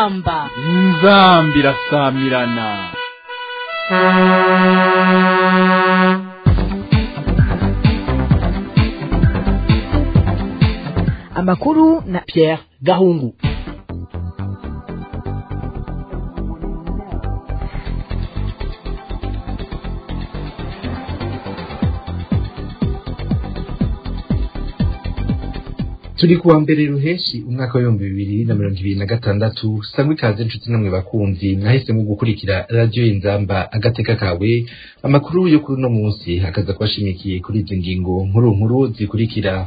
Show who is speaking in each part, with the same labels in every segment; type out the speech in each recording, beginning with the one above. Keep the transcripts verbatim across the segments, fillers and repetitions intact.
Speaker 1: inzamba
Speaker 2: inzamba irasamirana.
Speaker 3: Amakuru na Pierre Gahungu.
Speaker 4: Turi kuwa mbere ruheshi umwaka wa bibiri na mirongo ibiri na gatandatu. Sangwe ikaze inshuti namwe bakunzi mwahisemo gukurikira radio Inzamba agateka kawe. Amakuru yo kuri no munsi hakaza kwashimikiye kuri izi ngingo nkuru nkuru zikurikira.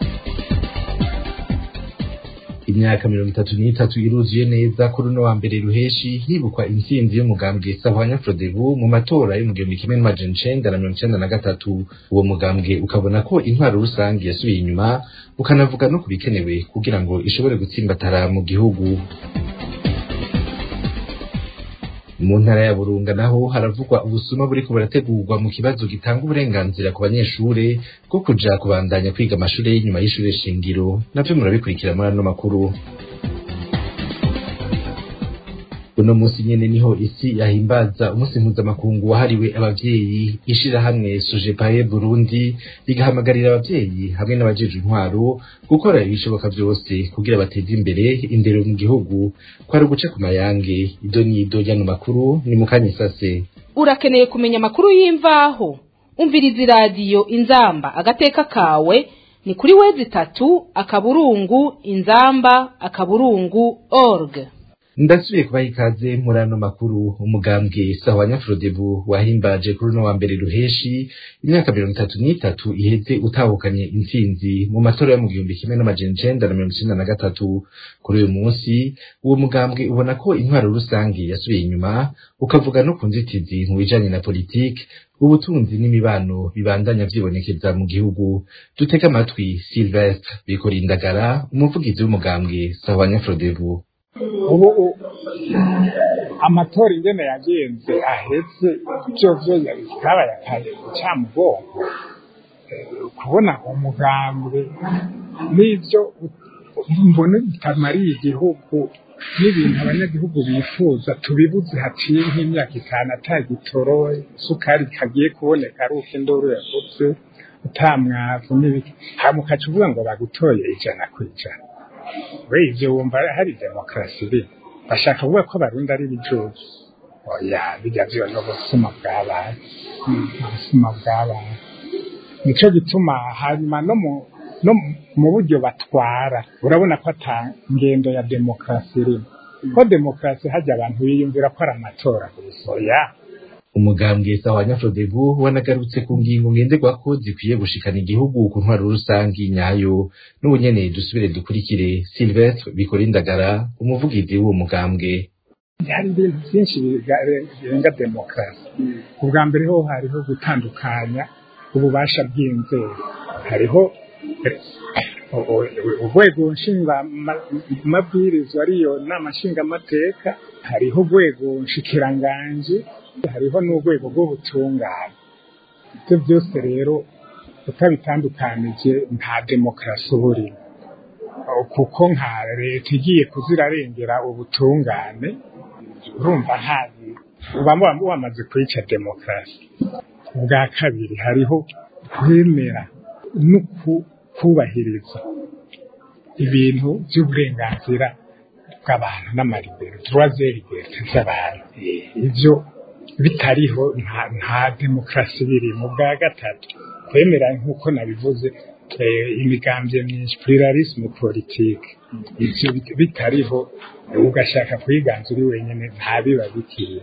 Speaker 4: Imyaka mirongo itatu n'itatu iruzuye neza kuri no wa mbere ruheshi hibukwa intsinzi y'umugambwe Sahwanya Frodebu mu matora yo mu gihumbi kimwe n'amajana icenda na mirongo icenda na gatatu. Uwo mugambwe ukabona ko intwaro rusange yasubiye inyuma, ukanavuga no kubikenewe kugira ngo ishobore gutsimbatara mu gihugu. Mu ntara ya Burunga naho haravugwa ubusuma buriko burategurwa mu kibazo gitanga uburenganzira ku banyeshure bwo kuja kubandanya kwiga amashure y'inyuma y'ishure shingiro. Navyo murabikurikira muri ano makuru. Uno musi nyene niho isi yahimbaza umunsi mpuzamakungu wahariwe abavyeyi. Ishirahamwe Sojepaye Burundi rigahamagarira abavyeyi hamwe n'abajejwe intwaro gukora ibishoboka vyose kugira bateze imbere indero mu gihugu, kwari uguca ku mayange. Ido nido y'ano makuru ni mukanya isase.
Speaker 1: Urakeneye kumenya amakuru y'imvaho? Umviriza radio Inzamba agateka kawe ni kuri wezi tatu akaburungu inzamba akaburungu org.
Speaker 4: Ndasubiye kubaha ikaze muri ano makuru. Umugambwe Sahwanya Frodebu wahimbaje kuri no wa mbere ruheshi imyaka mirongo itatu n'itatu iheze utahukanye intsinzi mu matora yo mu gihumbi kimwe n'amajana icenda na mirongo icenda na gatatu. Kuri uyu munsi uwo mugambwe ubona ko intwaro rusange yasubiye inyuma, ukavuga no ku nzitizi mu bijanye na politike, ubutunzi n'imibano bibandanya vyibonekeza mu gihugu. Dutega amatwi Sylvestre Bikorindagara, umuvugizi w'umugambwe Sahwanya Frodebu.
Speaker 5: Ubu amatora ingene yagenze ahetse byo byo yabikabaye akaje cyamubongo kubona umugambwe n'ibyo mbona bitamariye igihugu n'ibintu abanyagihugu bifuza tubibuze haciye nk'imyaka itanu atagitoro, sukari kagiye kuboneka ari uko induru yavutse utamwavu n'ibiki hamukaca uvuga ngo bagutoye ijana ku ijana. We ivyo wumva hari demokrasi iri bashaka kuvuga ko abarundi ari bijuju? Oya, bijya vyo no busuma bw'abantu, ubusuma bw'abantu nico gituma hanyuma no mu no mu buryo batwara urabona ko ata ngendo ya demokrasi iri. Ko demokrasi hajya abantu biyumvira ko ari amatora gusa. Oya,
Speaker 4: umugambwe Sahwanya Frodebu wanagarutse ku ngingo ngenderwako zikwiye gushikana igihugu ku ntwaro rusangi nyayo. N'ubunyene dusubire dukurikire Sylvestre Bikorindagara, umuvugizi w'uwo mugambwe.
Speaker 5: Hari ibintu byinshi birenga demokrasi. Ubwa mbere ho hariho gutandukanya ububasha bw'inzego. Hariho urwego nshinga mabwiriza ariyo nama nshinga amateka, hariho urwego nshikiranganje, hariho n'urwego rw'ubutungane. Ibyo byose rero utabitandukanije nta demokrasi uburi, kuko nka leta igiye kuzirarengera ubutungane urumva ntazi uba wamaze kwica demokrasi. Ubwa kabiri hariho kwemera no kubahiriza ibintu by'uburenganzira bw'abantu n'amaribero turazerigeze z'abantu. Ivyo bitariho nta, nta demokrasi biri. Mu bwa gatatu kwemera nk'uko nabivuze imigambwe myinshi, pluralisme politique. Ivyo bitariho ugashaka kwiganza uri wenyene nta biba bikiri.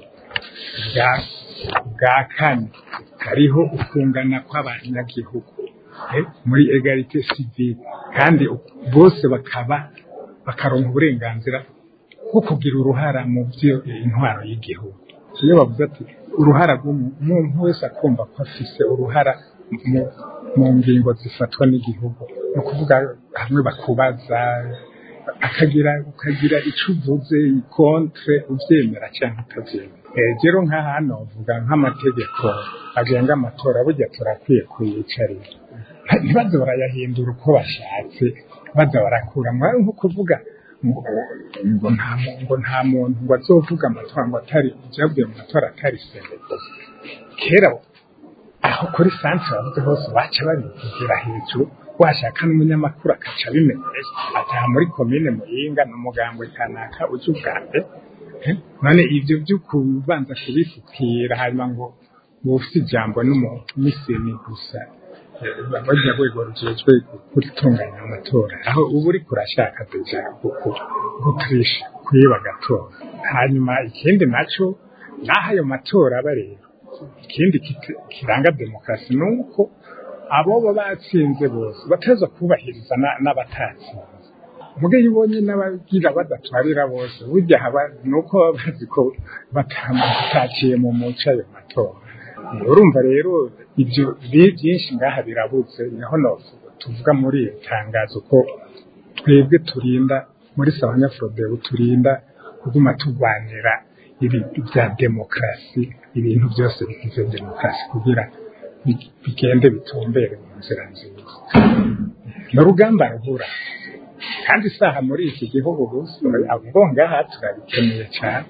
Speaker 5: Bwa kane hariho ukungana kw'abanyagihugu muri egalite civile, kandi bose bakaba bakaronka uburenganzira bwo kugira uruhara mu byo intwaro y'igihugu. Iyo bavuze ati uruhara rw'umuntu wese akumva ko afise uruhara mu ngingo zifatwa n'igihugu, no kuvuga hamwe bakubaza akagira ukagira ico uvuze contre uvyemera cyangwa utavyemera. Rero nka hano uvuga nk'amategeko agenga amatora burya turakwiye kuyicarira, ntibaze barayahindura uko bashatse, baza barakuramwo nko kuvuga ngo nta ngo nta muntu ngo azovuga amatora ngo atari ibyavuye mu matora atari sende kera aho kuri santre bavuze hose baca babivugira hejuru washaka n'umunyamakuru akaca bimenyesha ataha muri komine Muyinga n'umugambo kanaka uje ubwambe none ibyo byo kubanza kubifukira hanyuma ngo ufite ijambo n'umumiseni gusa bajya rwego rujejwe gutunganya amatora aho ubu uri kurashaka deja gutrisha kwiba gatora hanyuma ikindi naco naho ayo matora barero ikindi kiranga demokarasi nuko abo batsinze bose bateza kubahiriza n'abatatsinze muge yibonye n'abagira badatwarira bose burya haba nuko bazi ko batamaciye mu muca ayo matora urumva rero ibyo byinshi ngaha birabuze niho no tuvuga muri tangazo ko twebwe turinda muri Sawanya Frodebu turinda kuguma tubanira ibi bya demokarasi ibintu byose bigize demokarasi kugira bigende bitumbere mu nzira nziza n'urugamba ruhura kandi saha muri iki gihugu gusa abo ngaha turabikeneye cyane.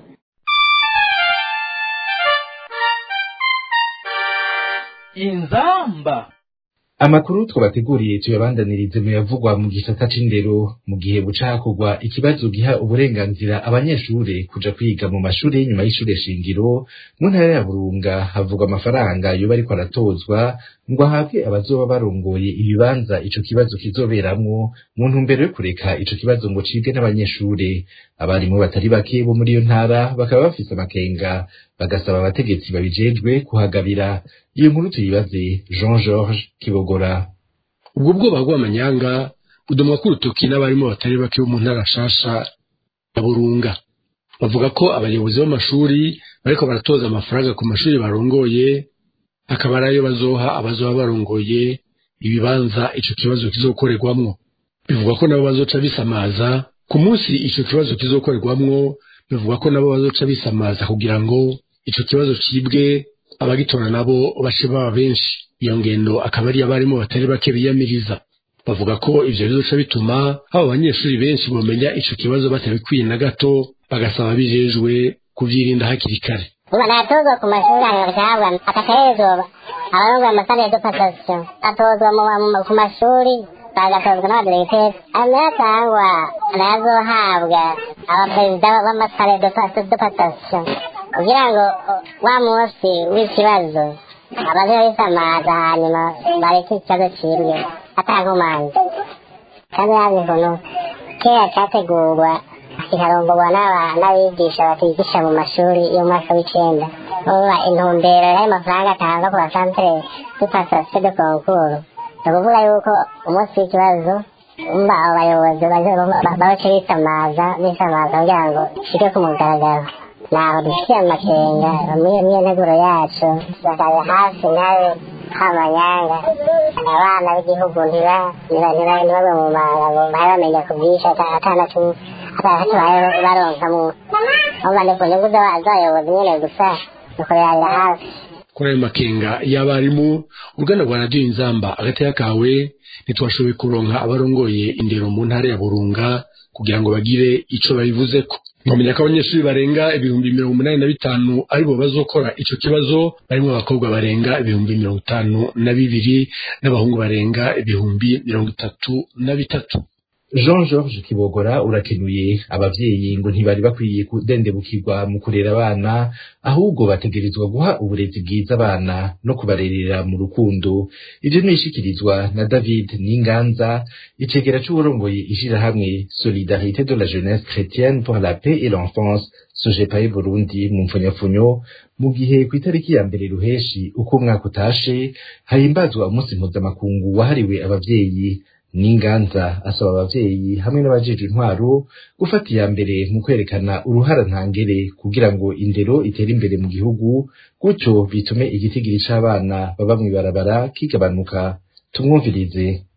Speaker 2: Inzamba.
Speaker 4: Amakuru twabateguriye tuyabandanirize mu yavugwa mu gisata c'indero mu gihe buca hakugwa ikibazo giha uburenganzira abanyeshure kuja kwiga mu mashuri y'inyuma y'ishure shingiro mu ntara ya Burunga havugwa amafaranga yoba ariko aratozwa ngo ahabwe abazoba barongoye ibibanza ico kibazo kizoberamwo mu ntumbero yo kureka ico kibazo ngo cibwe n'abanyeshure. Abarimu batari bake bo muri iyo ntara bakaba bafise amakenga bagasaba abategetsi babijejwe kuhagabira. Iyo nkuru tuyibaze Jean Georges Kibogora.
Speaker 6: Ubwo bwoba bw'amanyanga budomwa ku rutoki n'abarimo batari bake bo mu ntara shasha ya Burunga. Bavuga ko abayobozi b'amashuri bariko baratoza amafaranga ku mashuri barongoye akaba arayo bazoha abazoba barongoye ibibanza ico kibazo kizokorerwamwo. Bivuga ko nabo bazoca bisamaza ku munsi ico kibazo kizokorerwamwo, bivuga ko nabo bazoca bisamaza kugira ngo ico kibazo cibwe abagitora nabo bashe baba benshi. Iyo ngendo akaba ari abarimo batari bake biyamiriza. Bavuga ko ivyo bizoca bituma abo banyeshuri benshi bomenya ico kibazo batabikwiye na gato, bagasaba bijejwe kuvyirinda hakiri kare.
Speaker 7: Uba natozwa ku mashuri ahabwa atakayezoba abarongwa amasare ya dupasasiyo atozwa ku mashuri bagatozwa n'abadiregiteri amera cyangwa anayazohabwa abaperezida b'amasare ya dupasasiyo kugira ngo wa munsi w'ikibazo abaze bisamaza hanyuma bareke ikibazo cibwe atankomanzi. Kandi hazi ukuntu kera categurwa kikarongorwa n'abigisha batigisha mu mashuri y'umwaka w'icenda uba intumbero y'ayo mafaranga atanga ku basantere dupasasiyo de konkuru ni ukuvuga yuko umunsi w'ikibazo umva abo bayobozi babace bisamaza bisamaza kugira ngo shike ku mugaragaro. Naho dufitiye amakenga muri iyo nteguro yacu bakaza hafi nawe nk'amanyanga abana b'igihugu ntibagwe mu manga ngo bahe bamenya ku bwinshi atandatu atandatu baronkamwo ahubwo ni ku nyungu z'abayobozi nyene gusa dukorera hafi.
Speaker 6: Kuri ayo makenga y'abarimu uruganda rwa radiyo Inzamba agateka kawe ntitwashoboye kuronka abarongoye indero mu ntara ya Burunga kugira ngo bagire ico babivuzeko. Mwamenya ko abanyeshuri barenga ibihumbi mirongo umunani na bitanu aribo bazokora ico kibazo, barimo abakobwa barenga ibihumbi mirongo itanu na bibiri n'abahungu barenga ibihumbi mirongo itatu na bitatu.
Speaker 4: Jean Georges Kibogora urakenuye. Abavyeyi ngo ntibari bakwiye kudendebukirwa mu kurera abana, ahubwo bategerezwa guha uburezi bwiza abana no kubarerera mu rukundo. Ivyo nishikirizwa na David Ninganza, icegera c'uburongoye ishirahamwe Solidarité de la Jeunesse Chrétienne pour la Paix et l'Enfance Sojepae Burundi mu mfunyafunyo, mu gihe kw'itariki ya mbere ruheshi uko umwaka utashe hahimbazwa umunsi mpuzamakungu wahariwe abavyeyi. Ninganza asaba abavyeyi hamwe n'abajejwe intwaro gufata iya mbere mu kwerekana uruhara ntangere kugira ngo indero itere imbere mu gihugu, gutyo bitume igitigiri c'abana baba mw'ibarabara kigabanuka. Tumwumvirize.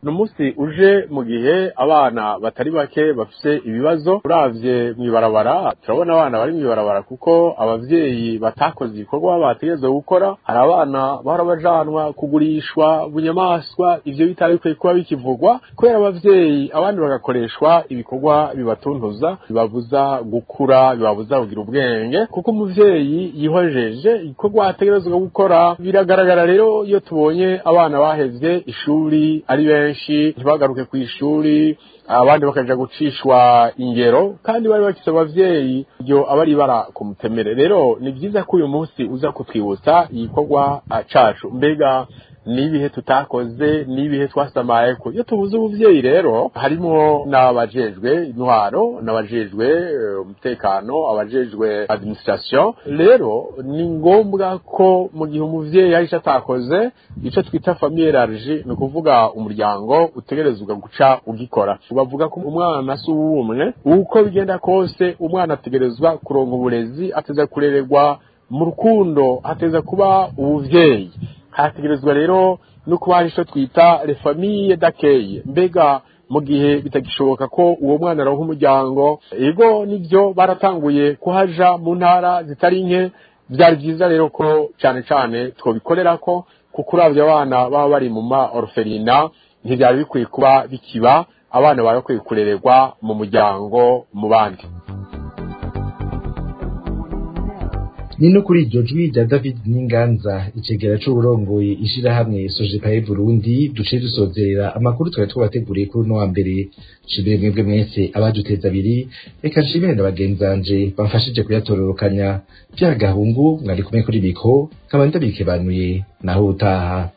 Speaker 8: n'umunsi uje mu gihe abana batari bake bafise ibibazo. Uravye mwibarabara turabona abana bari mwibarabara kuko abavyeyi batakoze ibikorwa bategerezwa gukora. Hari abana bahora bajanwa kugurishwa bunyamaswa, ivyo bitari bikwiye kuba bikivugwa kubera abavyeyi, abandi bagakoreshwa ibikorwa bibatuntuza, bibabuza gukura, bibabuza kugira ubwenge, kuko umuvyeyi yihojeje igikorwa ategerezwa gukora. Biragaragara rero iyo tubonye abana bahevye ishuri ari benshi, ntibagaruke ku ishuri, abandi bakaja gucishwa ingero kandi bari bakise abavyeyi, ibyo abari bara kumutemere. Rero ni byiza ko uyu munsi uza kutwibutsa igikorwa cacu, mbega nibihe tutakoze, nibihe twasamaye ko. Iyo tubuze ubuvyeyi rero harimo n'abajejwe intwaro, n'abajejwe umutekano, abajejwe administration. Rero ni ngombwa ko mu gihe umuvyeyi ahisha atakoze ico twita famille élargie, no kuvuga umuryango utegerezwa guca ugikora. Bavuga ko umwana si uwumwe, uko bigenda kose umwana ategerezwa kuronka uburezi, ateza kurererwa mu rukundo, ateza kuba ubuvyeyi. Hategerezwa rero no kuba ico twita les familles d'accueil. Mbega mu gihe bitagishoboka ko uwo mwana aronka umuryango, ego nivyo baratanguye kuhaja mu ntara zitari nke, byari byiza rero ko cyane cyane twobikorerako, kuko uravye abana baba bari mu ma orphelinat ntibyari bikwiye kuba bikiba, abana barakwiye kurererwa mu muryango mu bandi.
Speaker 4: Ni no kuri iryo jwi rya David Ninganza, icegera c'uburongoye ishirahamwe Sojepaye Burundi, duce dusozerera amakuru twari twabateguriye kuri no wa mbere. Nshimire mwebwe mwese abaduteza abiri, reka nshimire n'abagenzanje bamfashije kuyatororokanya. Bya Gahungu mwari kumwe kuri biko, nkaba ndabikebanuye naho utaha.